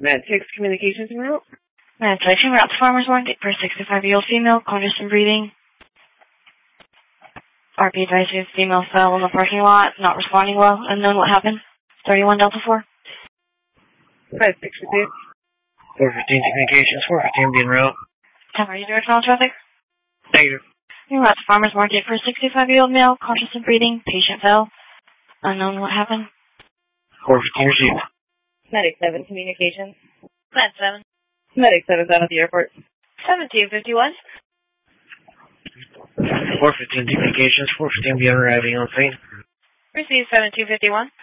Med 6 communications en route. Med 6 en route to Farmers Market for a 65-year-old female, conscious and breathing. RP advises female fell in the parking lot, not responding well. Unknown what happened. 31 Delta 4. Med 6 repeat. 415 communications, 415 being route. 10, are you direct on traffic? Negative. En route to Farmers Market for a 65-year-old male, conscious and breathing. Patient fell. Unknown what happened. 415 received. Medic 7 communications. Med 7. Medic 7's out of the airport. 1751. 415 communications, 415 being arriving on scene. Receive 7251.